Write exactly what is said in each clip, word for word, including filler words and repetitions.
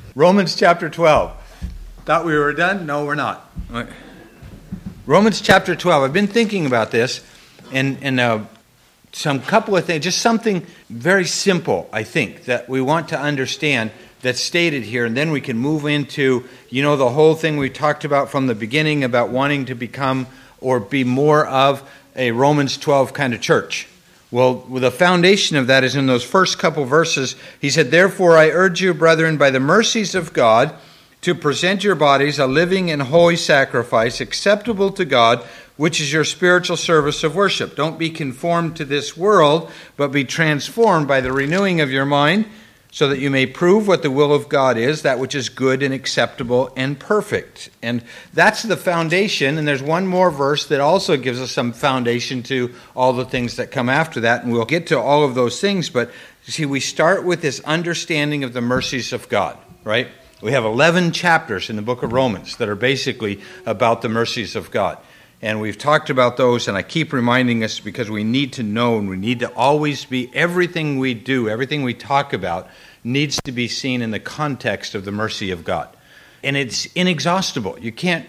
Romans chapter twelve. Thought we were done? No, we're not. Romans chapter twelve. I've been thinking about this, and, and uh, some couple of things, just something very simple, I think, that we want to understand that's stated here, and then we can move into, you know, the whole thing we talked about from the beginning about wanting to become or be more of a Romans twelve kind of church. Well, the foundation of that is in those first couple verses. He said, "Therefore I urge you, brethren, by the mercies of God, to present your bodies a living and holy sacrifice, acceptable to God, which is your spiritual service of worship. Don't be conformed to this world, but be transformed by the renewing of your mind, so that you may prove what the will of God is, that which is good and acceptable and perfect." And that's the foundation. And there's one more verse that also gives us some foundation to all the things that come after that. And we'll get to all of those things. But you see, we start with this understanding of the mercies of God, right? We have eleven chapters in the book of Romans that are basically about the mercies of God. And we've talked about those, and I keep reminding us because we need to know, and we need to always be, everything we do, everything we talk about, needs to be seen in the context of the mercy of God. And it's inexhaustible. You can't,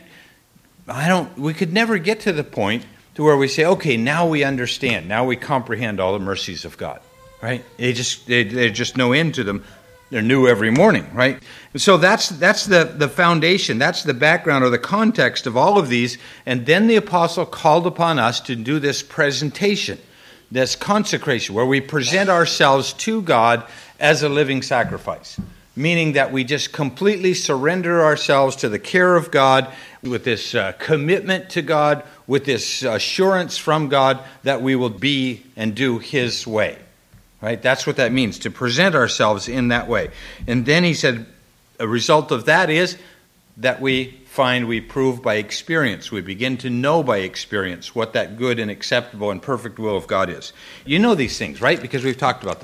I don't, we could never get to the point to where we say, okay, now we understand, now we comprehend all the mercies of God, right? They just, they, there's just no end to them. They're new every morning, right? So that's that's the, the foundation. That's the background or the context of all of these. And then the apostle called upon us to do this presentation, this consecration, where we present ourselves to God as a living sacrifice, meaning that we just completely surrender ourselves to the care of God with this uh, commitment to God, with this assurance from God that we will be and do His way. Right? That's what that means, to present ourselves in that way. And then he said, a result of that is that we find we prove by experience. We begin to know by experience what that good and acceptable and perfect will of God is. You know these things, right? Because we've talked about them.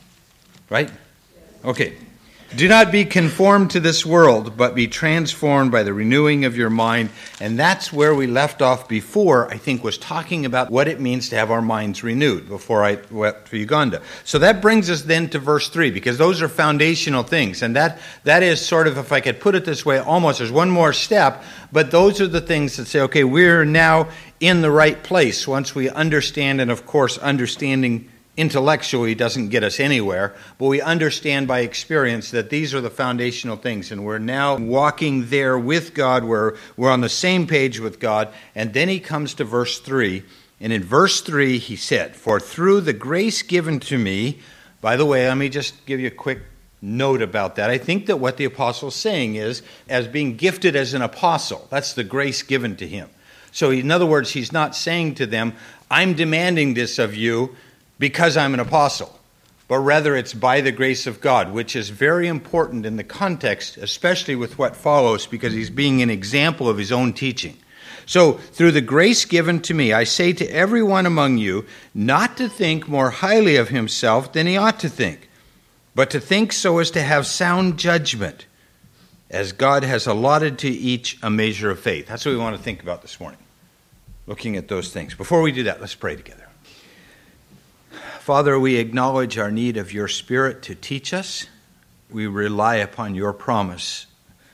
Right? Okay. "Do not be conformed to this world, but be transformed by the renewing of your mind." And that's where we left off before, I think, was talking about what it means to have our minds renewed before I went to Uganda. So that brings us then to verse three, because those are foundational things. And that that is sort of, if I could put it this way, almost there's one more step, but those are the things that say, okay, we're now in the right place once we understand, and of course, understanding intellectually doesn't get us anywhere, but we understand by experience that these are the foundational things, and we're now walking there with God. We're, we're on the same page with God. And then he comes to verse three, and in verse three he said, "For through the grace given to me," by the way, let me just give you a quick note about that. I think that what the apostle is saying is, as being gifted as an apostle, that's the grace given to him. So in other words, he's not saying to them, I'm demanding this of you because I'm an apostle, but rather it's by the grace of God, which is very important in the context, especially with what follows, because he's being an example of his own teaching. "So through the grace given to me, I say to everyone among you, not to think more highly of himself than he ought to think, but to think so as to have sound judgment, as God has allotted to each a measure of faith." That's what we want to think about this morning, looking at those things. Before we do that, let's pray together. Father, we acknowledge our need of your Spirit to teach us. We rely upon your promise.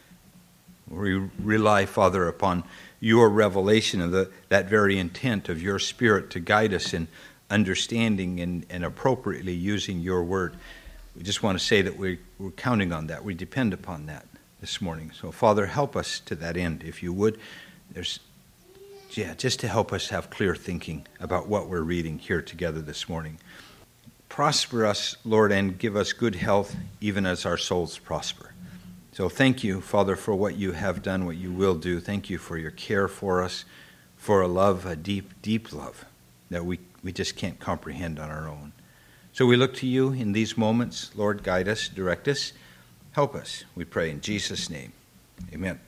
We rely, Father, upon your revelation of the, that very intent of your Spirit to guide us in understanding and, and appropriately using your word. We just want to say that we, we're counting on that. We depend upon that this morning. So, Father, help us to that end, if you would. There's Yeah, just to help us have clear thinking about what we're reading here together this morning. Prosper us, Lord, and give us good health, even as our souls prosper. So thank you, Father, for what you have done, what you will do. Thank you for your care for us, for a love, a deep, deep love that we, we just can't comprehend on our own. So we look to you in these moments. Lord, guide us, direct us, help us, we pray in Jesus' name. Amen.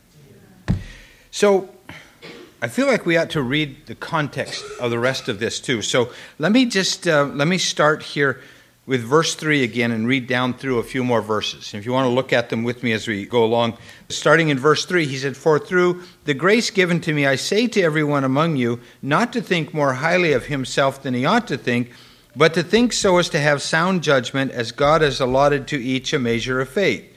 So I feel like we ought to read the context of the rest of this too. So let me just uh, let me start here with verse three again and read down through a few more verses. And if you want to look at them with me as we go along, starting in verse three, he said, "For through the grace given to me, I say to everyone among you, not to think more highly of himself than he ought to think, but to think so as to have sound judgment, as God has allotted to each a measure of faith.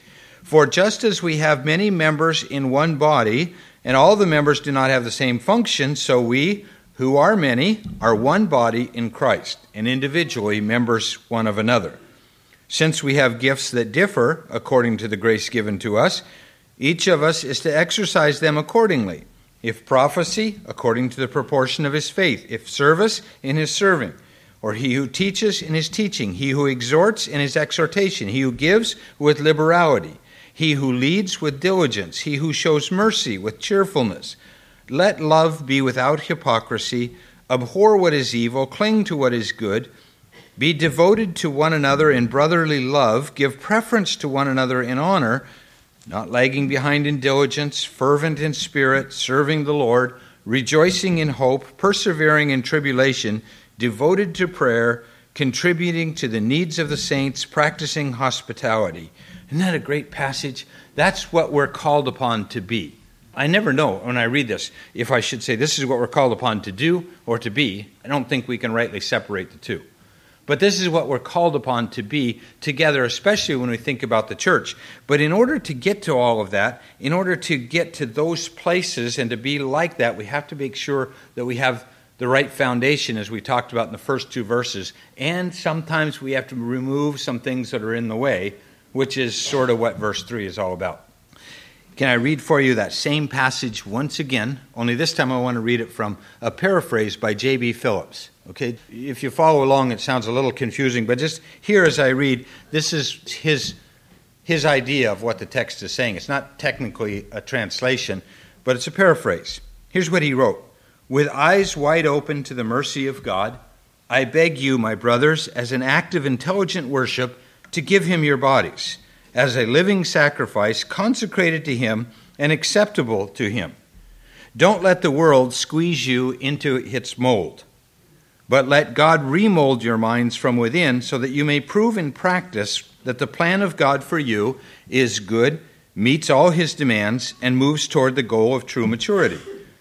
For just as we have many members in one body, and all the members do not have the same function, so we, who are many, are one body in Christ, and individually members one of another. Since we have gifts that differ according to the grace given to us, each of us is to exercise them accordingly. If prophecy, according to the proportion of his faith. If service, in his serving. Or he who teaches, in his teaching. He who exhorts, in his exhortation. He who gives, with liberality. He who leads, with diligence. He who shows mercy, with cheerfulness. Let love be without hypocrisy. Abhor what is evil. Cling to what is good. Be devoted to one another in brotherly love. Give preference to one another in honor, not lagging behind in diligence, fervent in spirit, serving the Lord, rejoicing in hope, persevering in tribulation, devoted to prayer, contributing to the needs of the saints, practicing hospitality. Isn't that a great passage? That's what we're called upon to be. I never know when I read this if I should say this is what we're called upon to do or to be. I don't think we can rightly separate the two. But this is what we're called upon to be together, especially when we think about the church. But in order to get to all of that, in order to get to those places and to be like that, we have to make sure that we have the right foundation, as we talked about in the first two verses. And sometimes we have to remove some things that are in the way, which is sort of what verse three is all about. Can I read for you that same passage once again? Only this time I want to read it from a paraphrase by J B Phillips. Okay, if you follow along, it sounds a little confusing, but just here as I read, this is his his idea of what the text is saying. It's not technically a translation, but it's a paraphrase. Here's what he wrote. With eyes wide open to the mercy of God, I beg you, my brothers, as an act of intelligent worship, to give him your bodies, as a living sacrifice consecrated to him and acceptable to him. Don't let the world squeeze you into its mold, but let God remold your minds from within so that you may prove in practice that the plan of God for you is good, meets all his demands, and moves toward the goal of true maturity.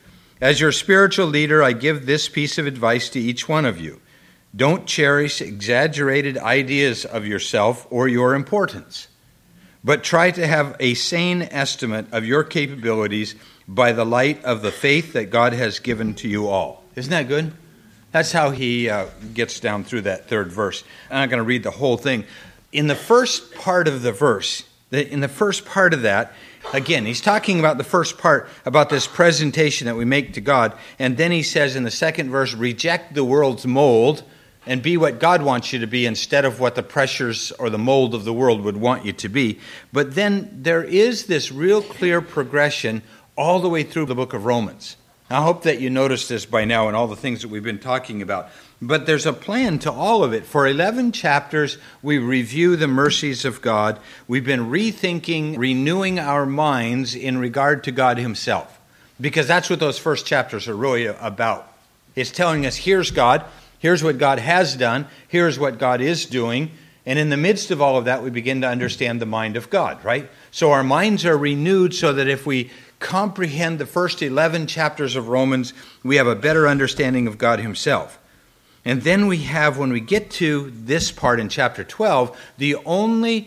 As your spiritual leader, I give this piece of advice to each one of you. Don't cherish exaggerated ideas of yourself or your importance, but try to have a sane estimate of your capabilities by the light of the faith that God has given to you all. Isn't that good? That's how he uh, gets down through that third verse. I'm not going to read the whole thing. In the first part of the verse, the, in the first part of that, again, he's talking about the first part, about this presentation that we make to God. And then he says in the second verse, reject the world's mold and be what God wants you to be instead of what the pressures or the mold of the world would want you to be. But then there is this real clear progression all the way through the book of Romans. I hope that you noticed this by now in all the things that we've been talking about. But there's a plan to all of it. For eleven chapters, we review the mercies of God. We've been rethinking, renewing our minds in regard to God himself. Because that's what those first chapters are really about. It's telling us, here's God, here's what God has done, here's what God is doing. And in the midst of all of that, we begin to understand the mind of God, right? So our minds are renewed so that if we comprehend the first eleven chapters of Romans, we have a better understanding of God himself. And then we have, when we get to this part in chapter twelve, the only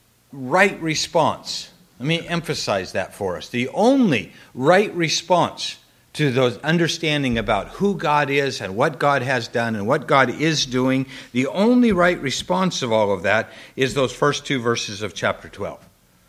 right response. Let me emphasize that for us. The only right response to those understanding about who God is and what God has done and what God is doing, the only right response of all of that is those first two verses of chapter twelve.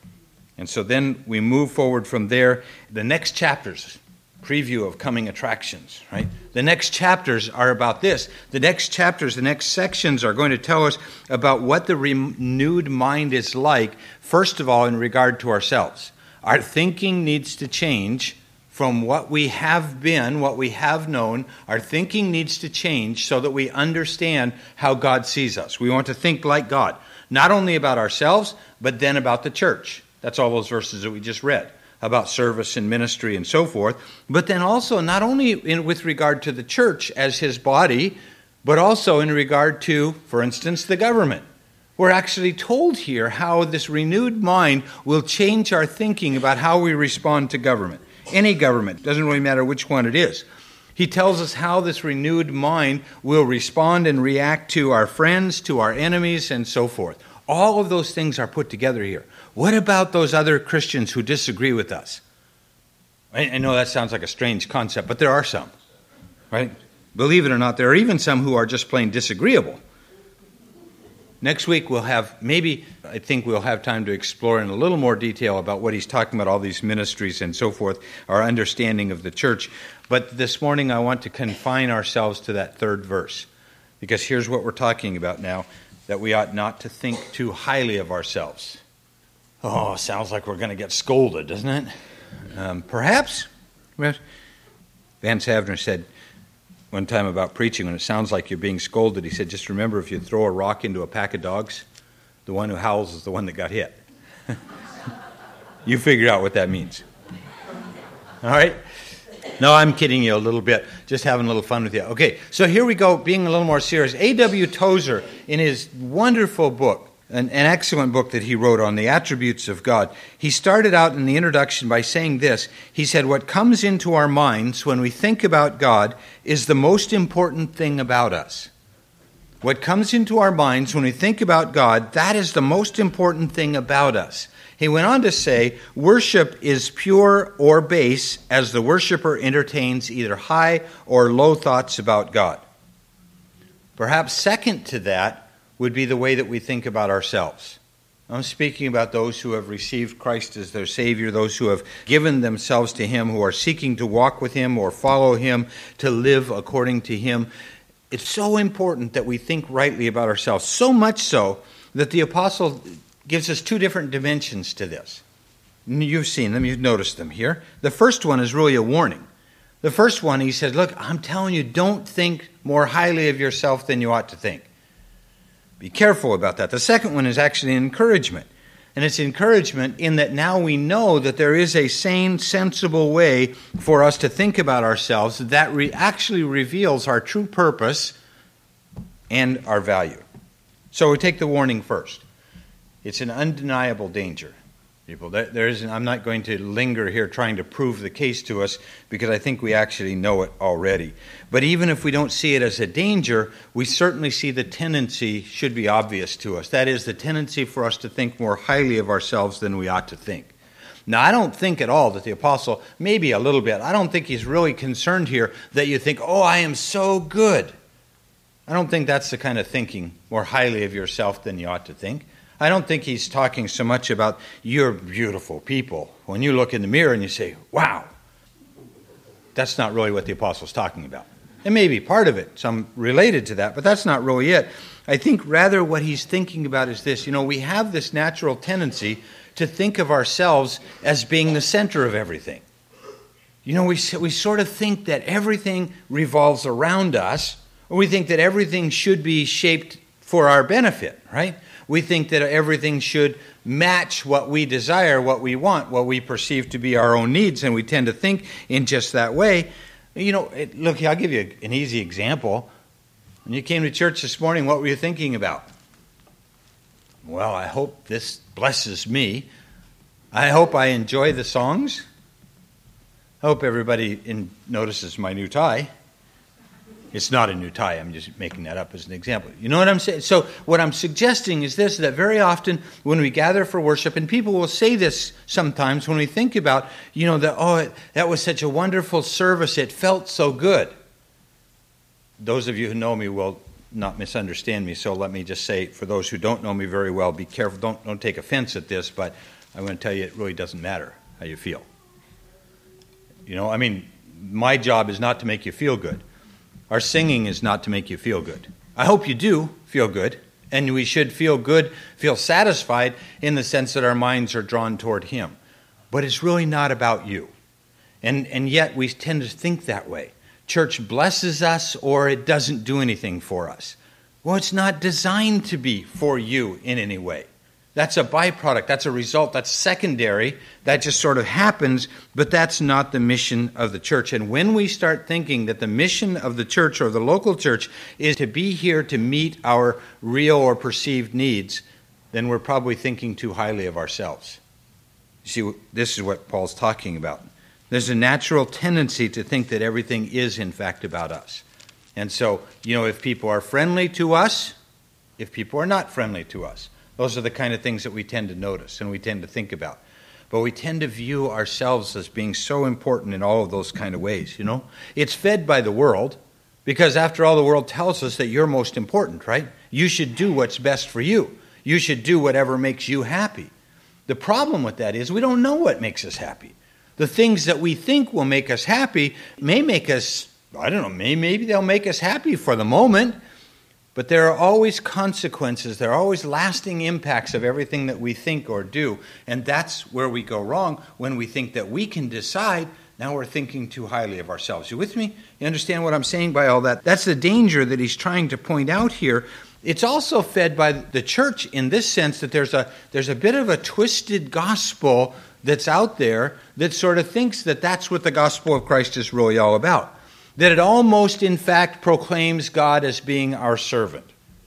And so then we move forward from there. The next chapters, preview of coming attractions, right? The next chapters are about this. The next chapters, the next sections are going to tell us about what the renewed mind is like, first of all, in regard to ourselves. Our thinking needs to change from what we have been, what we have known. Our thinking needs to change so that we understand how God sees us. We want to think like God, not only about ourselves, but then about the church. That's all those verses that we just read about service and ministry and so forth. But then also not only in, with regard to the church as his body, but also in regard to, for instance, the government. We're actually told here how this renewed mind will change our thinking about how we respond to government. Any government, doesn't really matter which one it is. He tells us how this renewed mind will respond and react to our friends, to our enemies, and so forth. All of those things are put together here. what about those other Christians who disagree with us? I, I know that sounds like a strange concept, but there are some, right? Believe it or not, there are even some who are just plain disagreeable. Next week we'll have, maybe, I think we'll have time to explore in a little more detail about what he's talking about, all these ministries and so forth, our understanding of the church. But this morning I want to confine ourselves to that third verse, because here's what we're talking about now, that we ought not to think too highly of ourselves. Oh, sounds like we're going to get scolded, doesn't it? Um, perhaps. Vance Havner said one time about preaching, when it sounds like you're being scolded, he said, just remember, if you throw a rock into a pack of dogs, the one who howls is the one that got hit. You figure out what that means. All right? No, I'm kidding you a little bit, just having a little fun with you. Okay, so here we go, being a little more serious. A W Tozer, in his wonderful book, An, an excellent book that he wrote on the attributes of God, he started out in the introduction by saying this. He said, what comes into our minds when we think about God is the most important thing about us. What comes into our minds when we think about God, that is the most important thing about us. He went on to say, worship is pure or base as the worshiper entertains either high or low thoughts about God. Perhaps second to that would be the way that we think about ourselves. I'm speaking about those who have received Christ as their Savior, those who have given themselves to Him, who are seeking to walk with Him or follow Him, to live according to Him. It's so important that we think rightly about ourselves, so much so that the apostle gives us two different dimensions to this. You've seen them, you've noticed them here. The first one is really a warning. The first one, he said, look, I'm telling you, don't think more highly of yourself than you ought to think. Be careful about that. The second one is actually an encouragement. And it's encouragement in that now we know that there is a sane, sensible way for us to think about ourselves that re- actually reveals our true purpose and our value. So we take the warning first. It's an undeniable danger, people. There, there isn't, I'm not going to linger here trying to prove the case to us because I think we actually know it already. But even if we don't see it as a danger, we certainly see the tendency should be obvious to us. That is, the tendency for us to think more highly of ourselves than we ought to think. Now, I don't think at all that the apostle, maybe a little bit, I don't think he's really concerned here that you think, oh, I am so good. I don't think that's the kind of thinking, more highly of yourself than you ought to think. I don't think he's talking so much about you're beautiful people. When you look in the mirror and you say, wow, that's not really what the apostle's talking about. It may be part of it, some related to that, but that's not really it. I think rather what he's thinking about is this. You know, we have this natural tendency to think of ourselves as being the center of everything. You know, we, we sort of think that everything revolves around us, or we think that everything should be shaped for our benefit, right? We think that everything should match what we desire, what we want, what we perceive to be our own needs, and we tend to think in just that way. You know, it, look, I'll give you an easy example. When you came to church this morning, what were you thinking about? Well, I hope this blesses me. I hope I enjoy the songs. I hope everybody in, notices my new tie. It's not a new tie. I'm just making that up as an example. You know what I'm saying? So what I'm suggesting is this, that very often when we gather for worship, and people will say this sometimes when we think about, you know, that, oh, that was such a wonderful service. It felt so good. Those of you who know me will not misunderstand me, so let me just say, for those who don't know me very well, be careful. Don't, don't take offense at this, but I'm going to tell you it really doesn't matter how you feel. You know, I mean, my job is not to make you feel good. Our singing is not to make you feel good. I hope you do feel good, and we should feel good, feel satisfied in the sense that our minds are drawn toward Him. But it's really not about you. And, and yet we tend to think that way. Church blesses us or it doesn't do anything for us. Well, it's not designed to be for you in any way. That's a byproduct. That's a result. That's secondary. That just sort of happens, but that's not the mission of the church. And when we start thinking that the mission of the church or the local church is to be here to meet our real or perceived needs, then we're probably thinking too highly of ourselves. You see, this is what Paul's talking about. There's a natural tendency to think that everything is, in fact, about us. And so, you know, if people are friendly to us, if people are not friendly to us, Those are the kind of things that we tend to notice and we tend to think about. But we tend to view ourselves as being so important in all of those kind of ways, you know. It's fed by the world because, after all, the world tells us that you're most important, right? You should do what's best for you. You should do whatever makes you happy. The problem with that is we don't know what makes us happy. The things that we think will make us happy may make us, I don't know, may, maybe they'll make us happy for the moment, but there are always consequences. There are always lasting impacts of everything that we think or do. And that's where we go wrong when we think that we can decide. Now we're thinking too highly of ourselves. You with me? You understand what I'm saying by all that? That's the danger that he's trying to point out here. It's also fed by the church in this sense that there's a there's a bit of a twisted gospel that's out there that sort of thinks that that's what the gospel of Christ is really all about. That it almost, in fact, proclaims God as being our servant.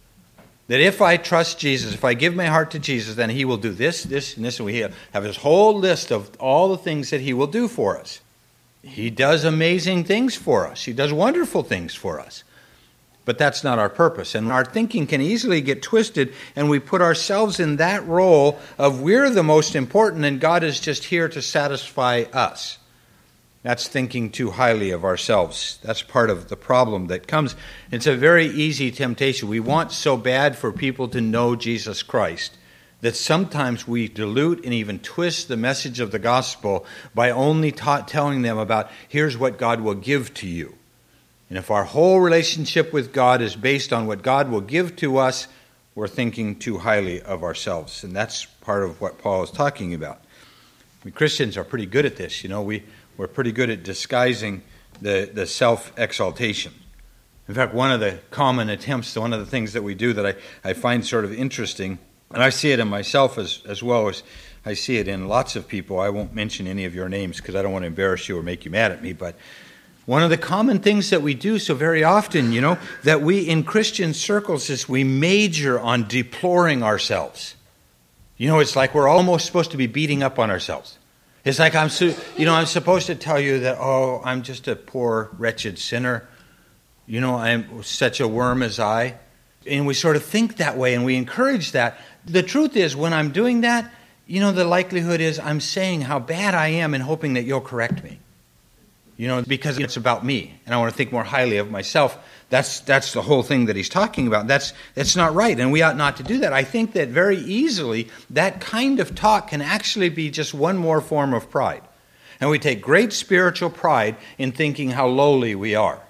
That if I trust Jesus, if I give my heart to Jesus, then he will do this, this, and this. And we have this whole list of all the things that he will do for us. He does amazing things for us. He does wonderful things for us. But that's not our purpose. And our thinking can easily get twisted, and we put ourselves in that role of we're the most important, and God is just here to satisfy us. That's thinking too highly of ourselves. That's part of the problem that comes. It's a very easy temptation. We want so bad for people to know Jesus Christ that sometimes we dilute and even twist the message of the gospel by only ta- telling them about, here's what God will give to you. And if our whole relationship with God is based on what God will give to us, we're thinking too highly of ourselves. And that's part of what Paul is talking about. We Christians are pretty good at this. You know, we... We're pretty good at disguising the, the self-exaltation. In fact, one of the common attempts, one of the things that we do that I, I find sort of interesting, and I see it in myself as, as well as I see it in lots of people. I won't mention any of your names because I don't want to embarrass you or make you mad at me, but one of the common things that we do so very often, you know, that we in Christian circles is we major on deploring ourselves. You know, it's like we're almost supposed to be beating up on ourselves. It's like I'm, su- you know, I'm supposed to tell you that, oh, I'm just a poor, wretched sinner. You know, I'm such a worm as I. And we sort of think that way, and we encourage that. The truth is, when I'm doing that, you know, the likelihood is I'm saying how bad I am and hoping that you'll correct me. You know, because it's about me, and I want to think more highly of myself. That's that's the whole thing that he's talking about. That's that's not right, and we ought not to do that. I think that very easily that kind of talk can actually be just one more form of pride. And we take great spiritual pride in thinking how lowly we are.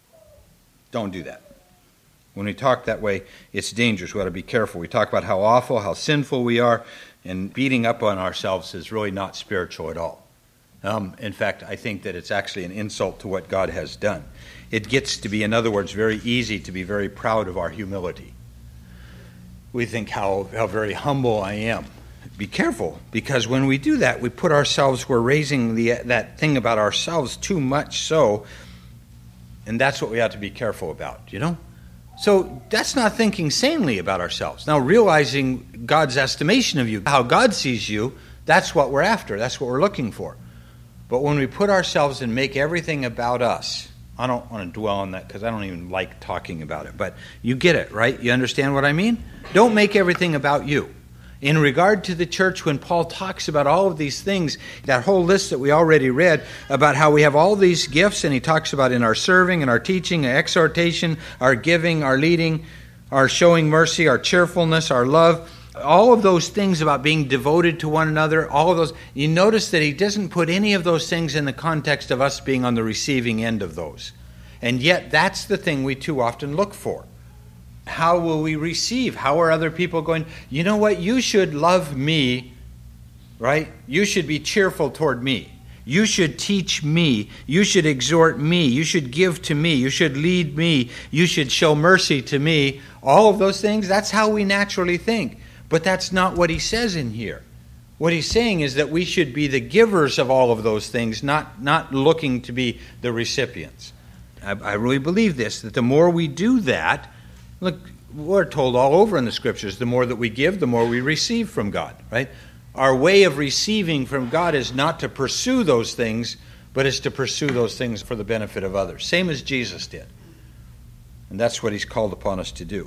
Don't do that. When we talk that way, it's dangerous. We ought to be careful. We talk about how awful, how sinful we are, and beating up on ourselves is really not spiritual at all. Um, in fact, I think that it's actually an insult to what God has done. It gets to be, in other words, very easy to be very proud of our humility. We think how, how very humble I am. Be careful, because when we do that, we put ourselves, we're raising the, that thing about ourselves too much so, and that's what we have to be careful about, you know? So that's not thinking sanely about ourselves. Now, realizing God's estimation of you, how God sees you, that's what we're after. That's what we're looking for. But when we put ourselves and make everything about us, I don't want to dwell on that because I don't even like talking about it. But you get it, right? You understand what I mean? Don't make everything about you. In regard to the church, when Paul talks about all of these things, that whole list that we already read about how we have all these gifts, and he talks about in our serving and our teaching, our exhortation, our giving, our leading, our showing mercy, our cheerfulness, our love, all of those things about being devoted to one another, all of those, you notice that he doesn't put any of those things in the context of us being on the receiving end of those. And yet that's the thing we too often look for. How will we receive? How are other people going, you know what, you should love me, right? You should be cheerful toward me. You should teach me. You should exhort me. You should give to me. You should lead me. You should show mercy to me. All of those things, that's how we naturally think. But that's not what he says in here. What he's saying is that we should be the givers of all of those things, not, not looking to be the recipients. I, I really believe this, that the more we do that, look, we're told all over in the Scriptures, the more that we give, the more we receive from God, right? Our way of receiving from God is not to pursue those things, but is to pursue those things for the benefit of others, same as Jesus did. And that's what he's called upon us to do.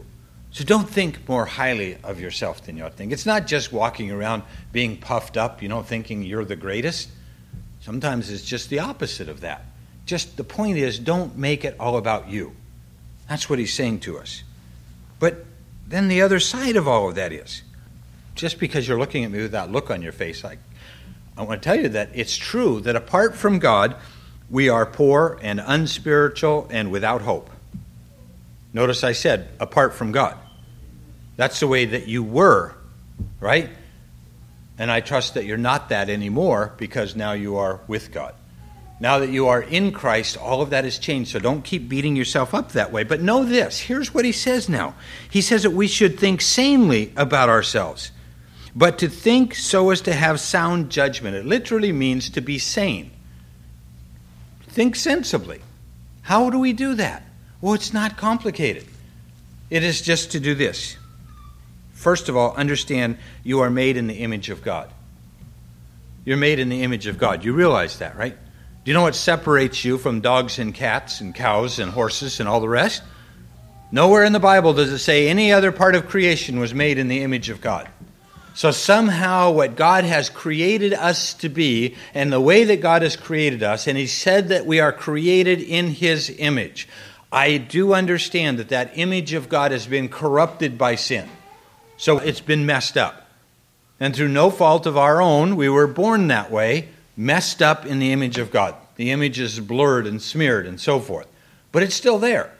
So don't think more highly of yourself than you ought to think. It's not just walking around being puffed up, you know, thinking you're the greatest. Sometimes it's just the opposite of that. Just the point is, don't make it all about you. That's what he's saying to us. But then the other side of all of that is, just because you're looking at me with that look on your face, I, I want to tell you that it's true that apart from God, we are poor and unspiritual and without hope. Notice I said, apart from God. That's the way that you were, right? And I trust that you're not that anymore because now you are with God. Now that you are in Christ, all of that has changed. So don't keep beating yourself up that way. But know this. Here's what he says now. He says that we should think sanely about ourselves, but to think so as to have sound judgment. It literally means to be sane. Think sensibly. How do we do that? Well, it's not complicated. It is just to do this. First of all, understand you are made in the image of God. You're made in the image of God. You realize that, right? Do you know what separates you from dogs and cats and cows and horses and all the rest? Nowhere in the Bible does it say any other part of creation was made in the image of God. So somehow what God has created us to be, and the way that God has created us, and he said that we are created in his image. I do understand that that image of God has been corrupted by sin. So it's been messed up. And through no fault of our own, we were born that way, messed up in the image of God. The image is blurred and smeared and so forth. But it's still there.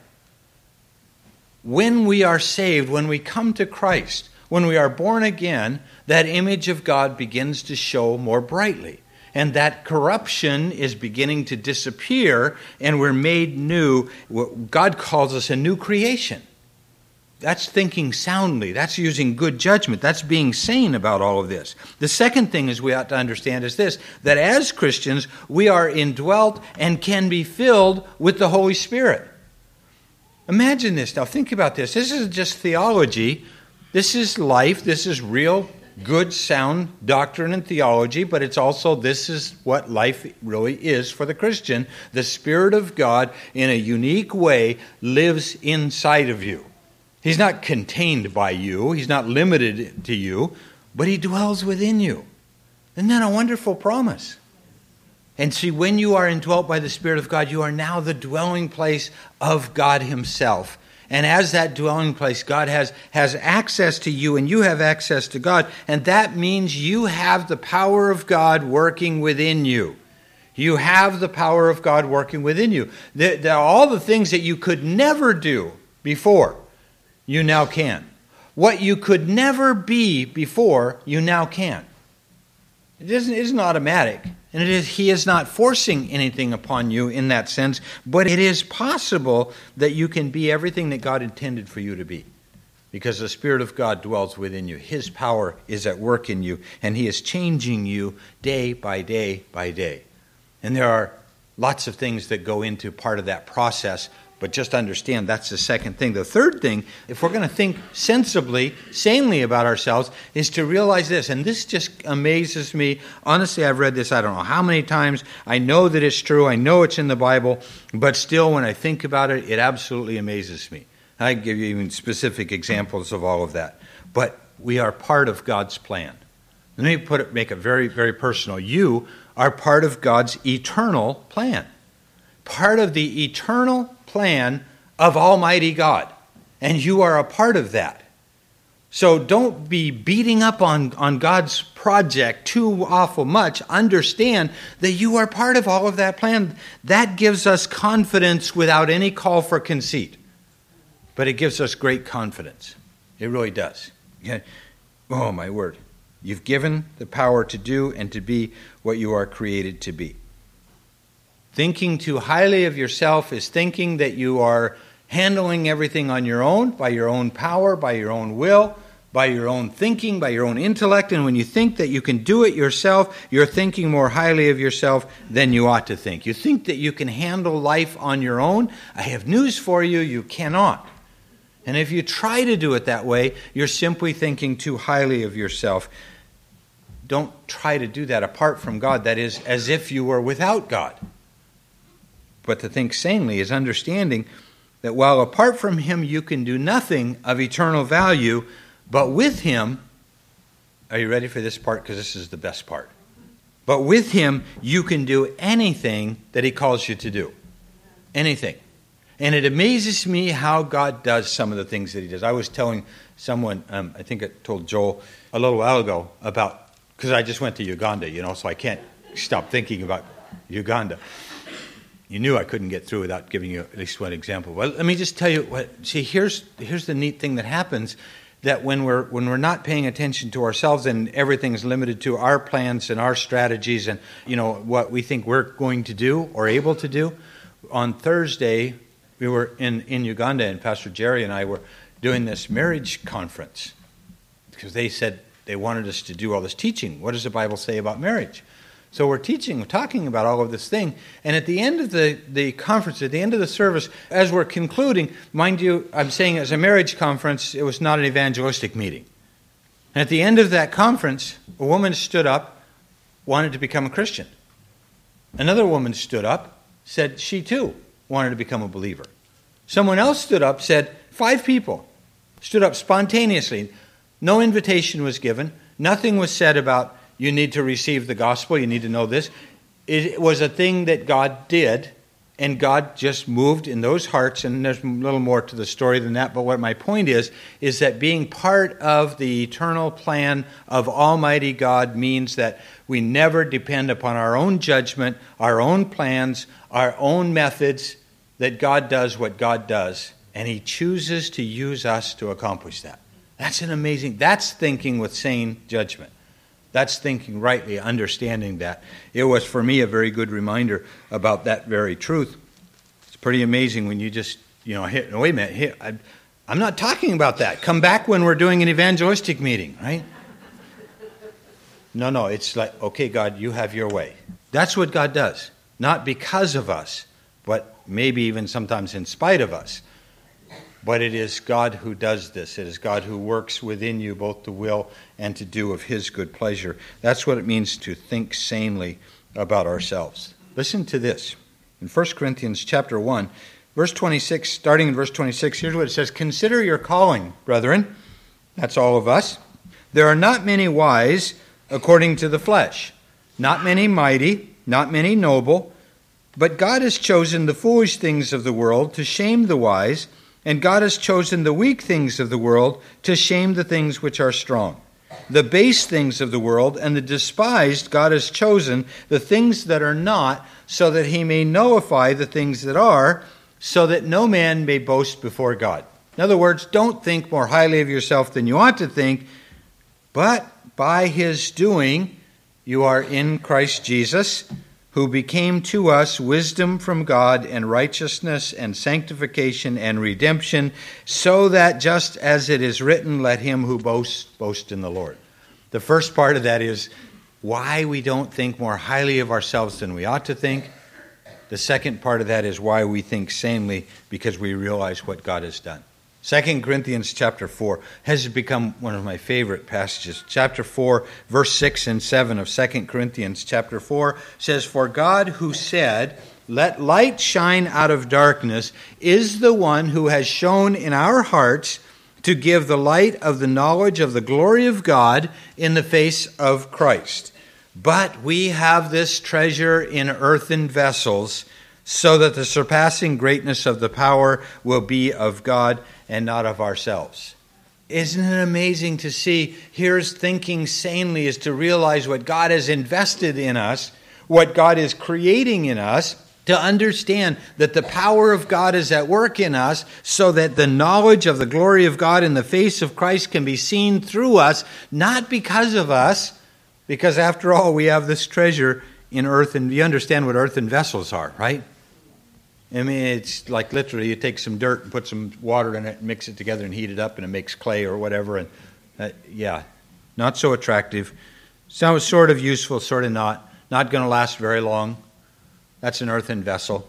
When we are saved, when we come to Christ, when we are born again, that image of God begins to show more brightly. And that corruption is beginning to disappear, and we're made new. God calls us a new creation. That's thinking soundly. That's using good judgment. That's being sane about all of this. The second thing is we ought to understand is this, that as Christians, we are indwelt and can be filled with the Holy Spirit. Imagine this. Now think about this. This isn't just theology. This is life. This is real, good, sound doctrine and theology, but it's also, this is what life really is for the Christian. The Spirit of God, in a unique way, lives inside of you. He's not contained by you. He's not limited to you, but he dwells within you. Isn't that a wonderful promise? And see, when you are indwelt by the Spirit of God, you are now the dwelling place of God himself. And as that dwelling place, God has, has access to you, and you have access to God. And that means you have the power of God working within you. You have the power of God working within you. The, the, all the things that you could never do before, you now can. What you could never be before, you now can. It isn't, it isn't automatic. And it is, he is not forcing anything upon you in that sense, but it is possible that you can be everything that God intended for you to be. Because the Spirit of God dwells within you. His power is at work in you, and he is changing you day by day by day. And there are lots of things that go into part of that process, but just understand that's the second thing. The third thing, if we're going to think sensibly, sanely about ourselves, is to realize this. And this just amazes me. Honestly, I've read this I don't know how many times. I know that it's true. I know it's in the Bible. But still, when I think about it, it absolutely amazes me. I can give you even specific examples of all of that. But we are part of God's plan. Let me put it, make it very, very personal. You are part of God's eternal plan. Part of the eternal plan of Almighty God. And you are a part of that. So don't be beating up on, on God's project too awful much. Understand that you are part of all of that plan. That gives us confidence without any call for conceit. But it gives us great confidence. It really does. Oh, my word. You've given the power to do and to be what you are created to be. Thinking too highly of yourself is thinking that you are handling everything on your own, by your own power, by your own will, by your own thinking, by your own intellect. And when you think that you can do it yourself, you're thinking more highly of yourself than you ought to think. You think that you can handle life on your own. I have news for you, you cannot. And if you try to do it that way, you're simply thinking too highly of yourself. Don't try to do that apart from God. That is, as if you were without God. But to think sanely is understanding that while apart from him you can do nothing of eternal value, but with him, are you ready for this part? Because this is the best part. But with him you can do anything that he calls you to do. Anything. And it amazes me how God does some of the things that he does. I was telling someone, um, I think I told Joel a little while ago about, because I just went to Uganda, you know, so I can't stop thinking about Uganda. You knew I couldn't get through without giving you at least one example. Well, let me just tell you what. See, here's here's the neat thing that happens: that when we're when we're not paying attention to ourselves and everything's limited to our plans and our strategies and you know what we think we're going to do or able to do. On Thursday, we were in in Uganda, and Pastor Jerry and I were doing this marriage conference because they said they wanted us to do all this teaching. What does the Bible say about marriage? So we're teaching, we're talking about all of this thing. And at the end of the, the conference, at the end of the service, as we're concluding, mind you, I'm saying as a marriage conference, it was not an evangelistic meeting. And at the end of that conference, a woman stood up, wanted to become a Christian. Another woman stood up, said she too wanted to become a believer. Someone else stood up, said, five people stood up spontaneously. No invitation was given. Nothing was said about, you need to receive the gospel, you need to know this. It was a thing that God did, and God just moved in those hearts, and there's a little more to the story than that, but what my point is, is that being part of the eternal plan of Almighty God means that we never depend upon our own judgment, our own plans, our own methods, that God does what God does, and He chooses to use us to accomplish that. That's an amazing, that's thinking with sane judgment. That's thinking rightly, understanding that. It was, for me, a very good reminder about that very truth. It's pretty amazing when you just, you know, hit, wait a minute, hit, I, I'm not talking about that. Come back when we're doing an evangelistic meeting, right? No, no, it's like, okay, God, you have your way. That's what God does. Not because of us, but maybe even sometimes in spite of us. But it is God who does this. It is God who works within you both to will and to do of His good pleasure. That's what it means to think sanely about ourselves. Listen to this. In First Corinthians chapter one, verse twenty-six, starting in verse twenty-six, here's what it says. Consider your calling, brethren. That's all of us. There are not many wise according to the flesh, not many mighty, not many noble, but God has chosen the foolish things of the world to shame the wise, and God has chosen the weak things of the world to shame the things which are strong. The base things of the world and the despised God has chosen, the things that are not, so that He may nullify the things that are, so that no man may boast before God. In other words, don't think more highly of yourself than you ought to think, but by His doing, you are in Christ Jesus, who became to us wisdom from God and righteousness and sanctification and redemption, so that just as it is written, let him who boasts boast in the Lord. The first part of that is why we don't think more highly of ourselves than we ought to think. The second part of that is why we think sanely, because we realize what God has done. Second Corinthians chapter four has become one of my favorite passages. Chapter four, verse six and seven of Second Corinthians chapter four says, For God who said, let light shine out of darkness, is the one who has shone in our hearts to give the light of the knowledge of the glory of God in the face of Christ. But we have this treasure in earthen vessels, so that the surpassing greatness of the power will be of God and not of ourselves. Isn't it amazing to see, here's thinking sanely is to realize what God has invested in us, what God is creating in us, to understand that the power of God is at work in us, so that the knowledge of the glory of God in the face of Christ can be seen through us, not because of us, because after all, we have this treasure in earthen. You understand what earthen vessels are, right? I mean, it's like literally you take some dirt and put some water in it and mix it together and heat it up and it makes clay or whatever. And uh, yeah, not so attractive. Sounds sort of useful, sort of not. Not going to last very long. That's an earthen vessel.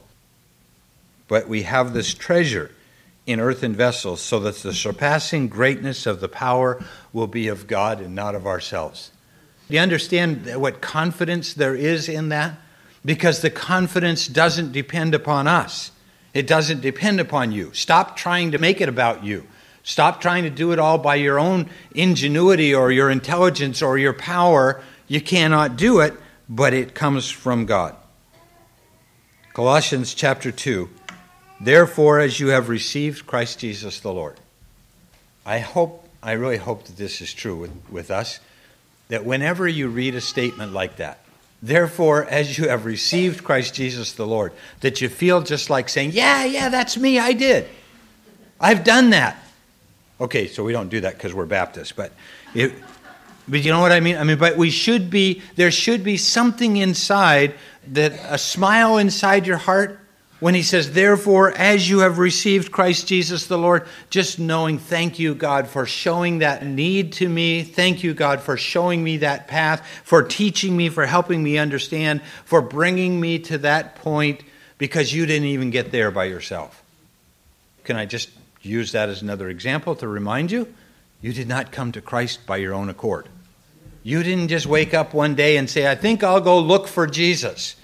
But we have this treasure in earthen vessels so that the surpassing greatness of the power will be of God and not of ourselves. Do you understand what confidence there is in that? Because the confidence doesn't depend upon us. It doesn't depend upon you. Stop trying to make it about you. Stop trying to do it all by your own ingenuity or your intelligence or your power. You cannot do it, but it comes from God. Colossians chapter two. Therefore, as you have received Christ Jesus the Lord. I hope, I really hope that this is true with, with us, that whenever you read a statement like that, therefore, as you have received Christ Jesus the Lord, that you feel just like saying, yeah, yeah, that's me, I did. I've done that. Okay, so we don't do that because we're Baptists, but it, but you know what I mean? I mean, but we should be, there should be something inside, that a smile inside your heart when he says, therefore, as you have received Christ Jesus the Lord, just knowing, thank you, God, for showing that need to me. Thank you, God, for showing me that path, for teaching me, for helping me understand, for bringing me to that point, because you didn't even get there by yourself. Can I just use that as another example to remind you? You did not come to Christ by your own accord. You didn't just wake up one day and say, I think I'll go look for Jesus.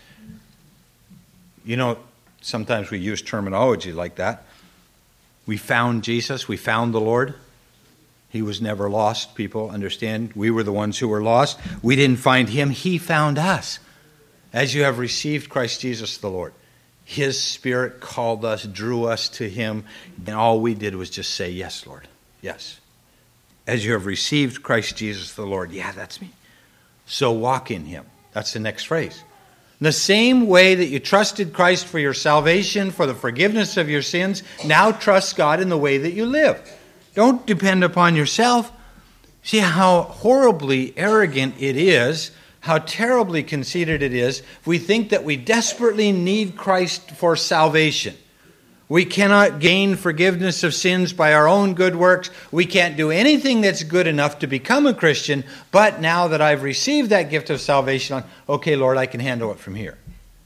You know, sometimes we use terminology like that. We found Jesus. We found the Lord. He was never lost, people understand. We were the ones who were lost. We didn't find him. He found us. As you have received Christ Jesus the Lord, his Spirit called us, drew us to him, and all we did was just say, yes, Lord, yes. As you have received Christ Jesus the Lord, yeah, that's me. So walk in him. That's the next phrase. In the same way that you trusted Christ for your salvation, for the forgiveness of your sins, now trust God in the way that you live. Don't depend upon yourself. See how horribly arrogant it is, how terribly conceited it is, if we think that we desperately need Christ for salvation. We cannot gain forgiveness of sins by our own good works. We can't do anything that's good enough to become a Christian. But now that I've received that gift of salvation, okay, Lord, I can handle it from here.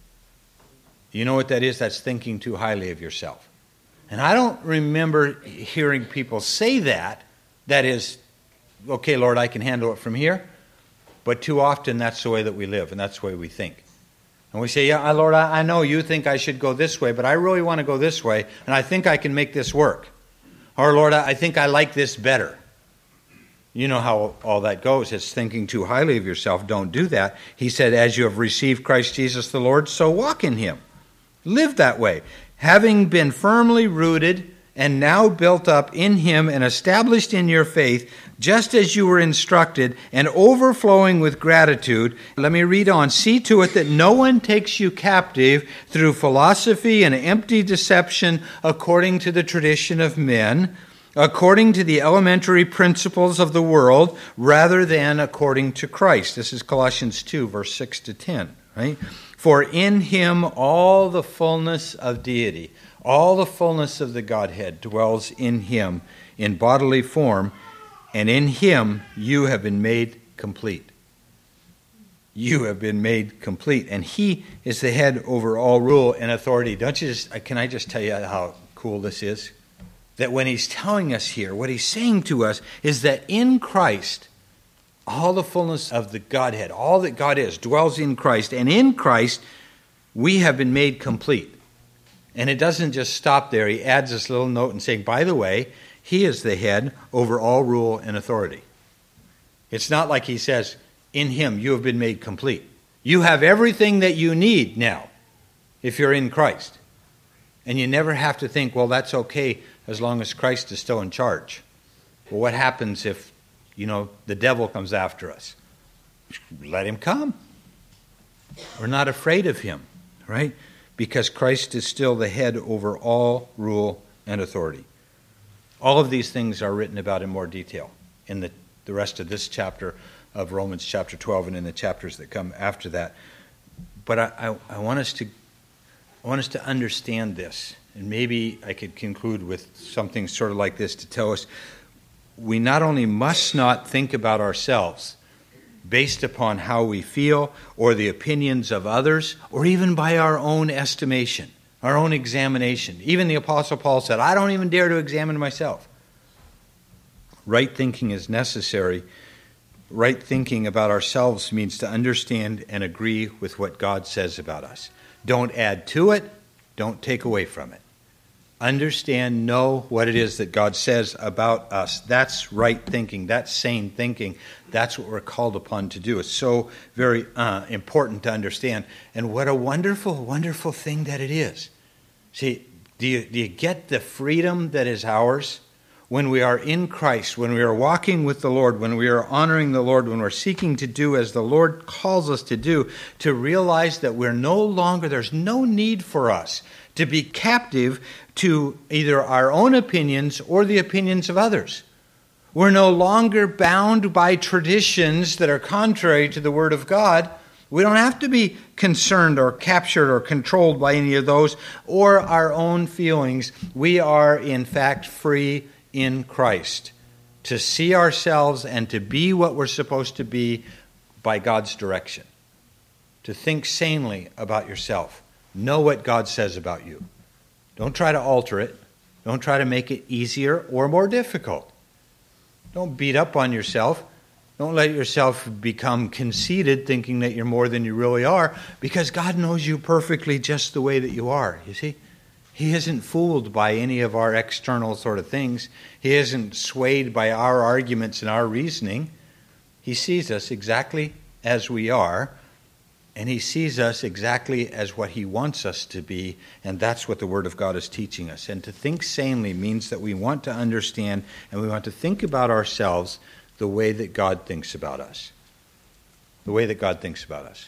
You know what that is? That's thinking too highly of yourself. And I don't remember hearing people say that. That is, okay, Lord, I can handle it from here. But too often that's the way that we live, and that's the way we think. And we say, yeah, Lord, I know you think I should go this way, but I really want to go this way, and I think I can make this work. Or, Lord, I think I like this better. You know how all that goes. It's thinking too highly of yourself. Don't do that. He said, as you have received Christ Jesus the Lord, so walk in him. Live that way. Having been firmly rooted and now built up in him and established in your faith, just as you were instructed, and overflowing with gratitude. Let me read on. See to it that no one takes you captive through philosophy and empty deception according to the tradition of men, according to the elementary principles of the world, rather than according to Christ. This is Colossians two, verse six to ten. Right? For in him all the fullness of deity, all the fullness of the Godhead dwells in him in bodily form, and in him you have been made complete. You have been made complete. And he is the head over all rule and authority. Don't you just, can I just tell you how cool this is? That when he's telling us here, what he's saying to us is that in Christ, all the fullness of the Godhead, all that God is, dwells in Christ. And in Christ, we have been made complete. And it doesn't just stop there. He adds this little note and saying, by the way, he is the head over all rule and authority. It's not like he says, in him you have been made complete. You have everything that you need now if you're in Christ. And you never have to think, well, that's okay as long as Christ is still in charge. Well, what happens if, you know, the devil comes after us? Let him come. We're not afraid of him, right? Because Christ is still the head over all rule and authority. All of these things are written about in more detail in the, the rest of this chapter of Romans chapter twelve and in the chapters that come after that. But I, I, I want us to I want us to understand this. And maybe I could conclude with something sort of like this to tell us we not only must not think about ourselves based upon how we feel or the opinions of others or even by our own estimation, our own examination. Even the Apostle Paul said, I don't even dare to examine myself. Right thinking is necessary. Right thinking about ourselves means to understand and agree with what God says about us. Don't add to it. Don't take away from it. understand, know what it is that God says about us. That's right thinking. That's sane thinking. That's what we're called upon to do. It's so very uh, important to understand. And what a wonderful, wonderful thing that it is. See, do you, do you get the freedom that is ours when we are in Christ, when we are walking with the Lord, when we are honoring the Lord, when we're seeking to do as the Lord calls us to do, to realize that we're no longer, there's no need for us to be captive to either our own opinions or the opinions of others. We're no longer bound by traditions that are contrary to the Word of God. We don't have to be concerned or captured or controlled by any of those or our own feelings. We are, in fact, free in Christ to see ourselves and to be what we're supposed to be by God's direction. To think sanely about yourself. Know what God says about you. Don't try to alter it. Don't try to make it easier or more difficult. Don't beat up on yourself. Don't let yourself become conceited thinking that you're more than you really are, because God knows you perfectly just the way that you are, you see. He isn't fooled by any of our external sort of things. He isn't swayed by our arguments and our reasoning. He sees us exactly as we are, and He sees us exactly as what He wants us to be, and that's what the Word of God is teaching us. And to think sanely means that we want to understand and we want to think about ourselves the way that God thinks about us. The way that God thinks about us.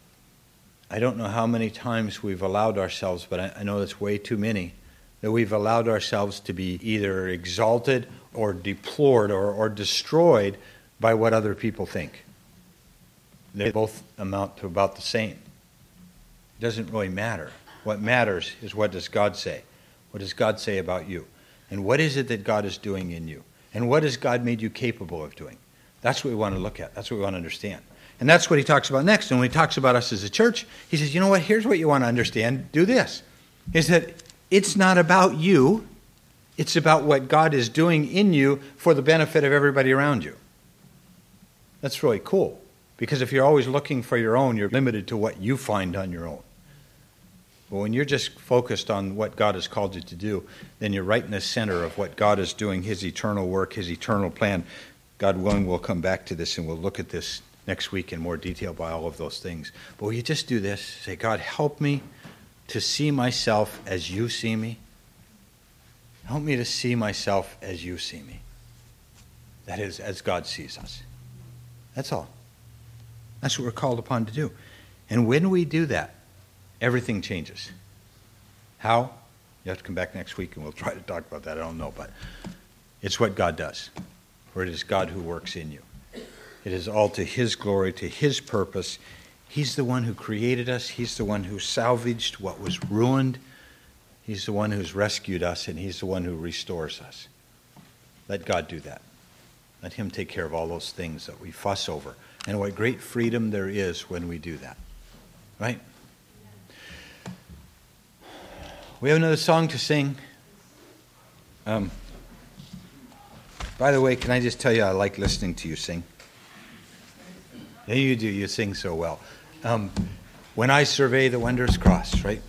I don't know how many times we've allowed ourselves, but I, I know that's way too many, that we've allowed ourselves to be either exalted or deplored or, or destroyed by what other people think. They both amount to about the same. It doesn't really matter. What matters is, what does God say? What does God say about you? And what is it that God is doing in you? And what has God made you capable of doing? That's what we want to look at. That's what we want to understand. And that's what he talks about next. And when he talks about us as a church, he says, you know what, here's what you want to understand. Do this. Is that it's not about you. It's about what God is doing in you for the benefit of everybody around you. That's really cool. Because if you're always looking for your own, you're limited to what you find on your own. But when you're just focused on what God has called you to do, then you're right in the center of what God is doing, His eternal work, His eternal plan. God willing, we'll come back to this and we'll look at this next week in more detail by all of those things. But will you just do this? Say, God, help me to see myself as you see me. Help me to see myself as you see me. That is, as God sees us. That's all. That's what we're called upon to do. And when we do that, everything changes. How? You have to come back next week and we'll try to talk about that. I don't know, but it's what God does. For it is God who works in you. It is all to His glory, to His purpose. He's the one who created us. He's the one who salvaged what was ruined. He's the one who's rescued us, and He's the one who restores us. Let God do that. Let Him take care of all those things that we fuss over. And what great freedom there is when we do that. Right? We have another song to sing. Um, by the way, can I just tell you, I like listening to you sing. Yeah, you do. You sing so well. Um, when I survey the wondrous cross, right?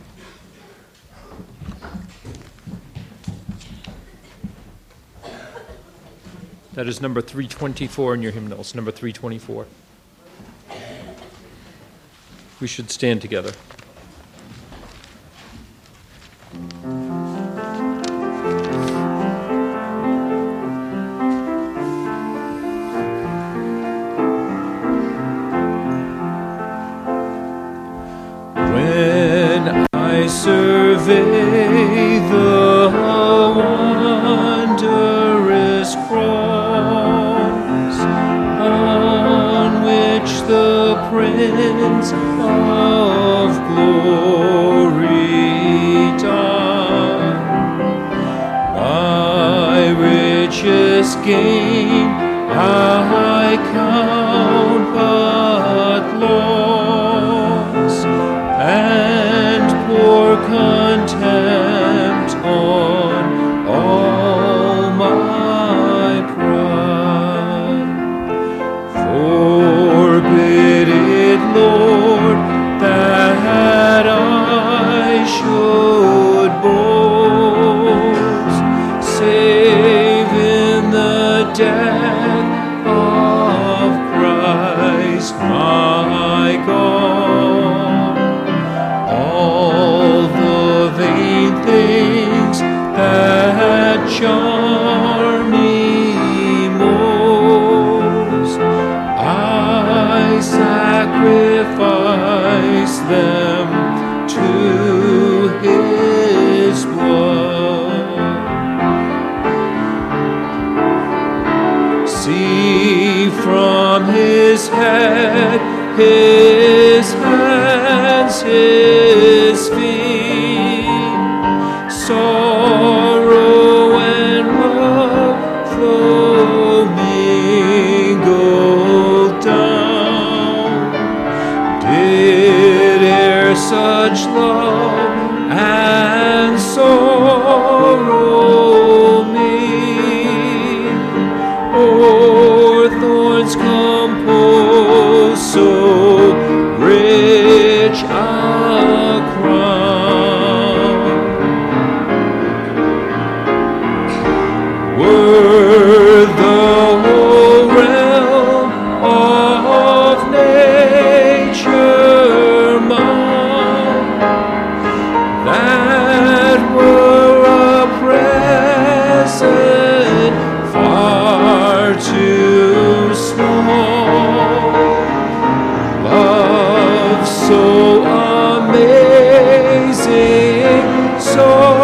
That is number three twenty-four in your hymnals, number three twenty-four. We should stand together. When I survey the wondrous cross on which the Prince of Glory died, my richest gain I count but loss, and pour contempt on all my pride. Forbid it, Lord, that I should boast them to his blood. See from his head, his hands, his feet, sorrow and love flow mingled down. Did e'er such love and sorrow meet, o'er thorns compose so rich a crown? Were the whole realm of nature mine, that were a present far too small. Love so amazing, so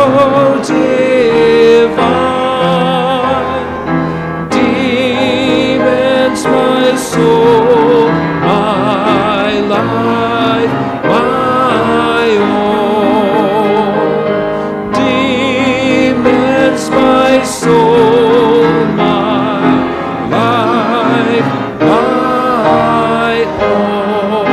divine, demands my soul, my life, my all. Demands my soul, my life, my all.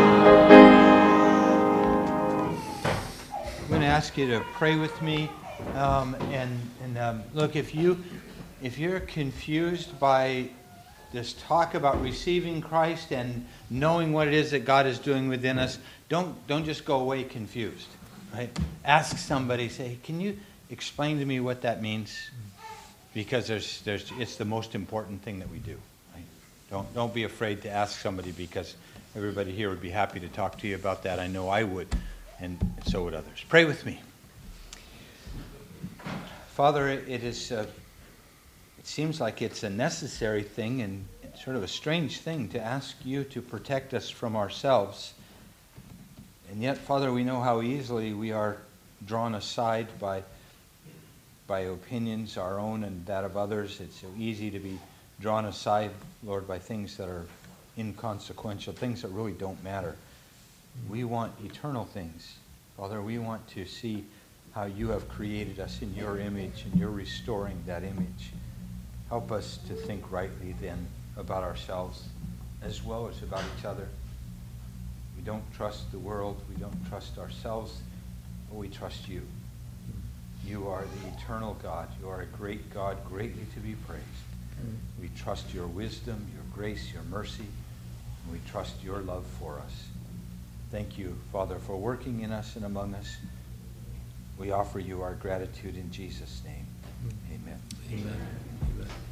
I'm going to ask you to pray with me, um, and and um, look, if you if you're confused by this talk about receiving Christ and knowing what it is that God is doing within us, don't don't just go away confused, right? Ask somebody, say, can you explain to me what that means? Because there's there's it's the most important thing that we do. Right? Don't don't be afraid to ask somebody, because everybody here would be happy to talk to you about that. I know I would, and so would others. Pray with me. Father, it is. Uh, it seems like it's a necessary thing and sort of a strange thing to ask you to protect us from ourselves. And yet, Father, we know how easily we are drawn aside by by opinions, our own and that of others. It's so easy to be drawn aside, Lord, by things that are inconsequential, things that really don't matter. We want eternal things. Father, we want to see how you have created us in your image, and you're restoring that image. Help us to think rightly then about ourselves as well as about each other. We don't trust the world, we don't trust ourselves, but we trust you. You are the eternal God. You are a great God, greatly to be praised. We trust your wisdom, your grace, your mercy, and we trust your love for us. Thank you, Father, for working in us and among us. We offer you our gratitude in Jesus' name. Amen. Amen. Amen.